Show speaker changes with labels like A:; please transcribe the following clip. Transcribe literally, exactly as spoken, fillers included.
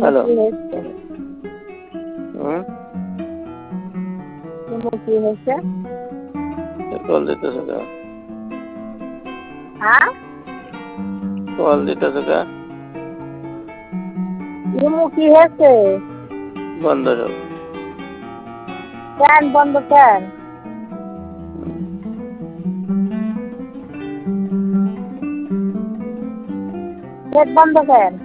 A: Hello.
B: কি হয়েছে?
A: হুম?
B: তোমার কি হয়েছে?
A: কল দিতেছে কে?
B: হ্যাঁ?
A: কল দিতেছে কে?
B: ইমু কি হয়েছে?
A: বন্ধ সব।
B: কেন বন্ধ কেন? নেট বন্ধ কেন?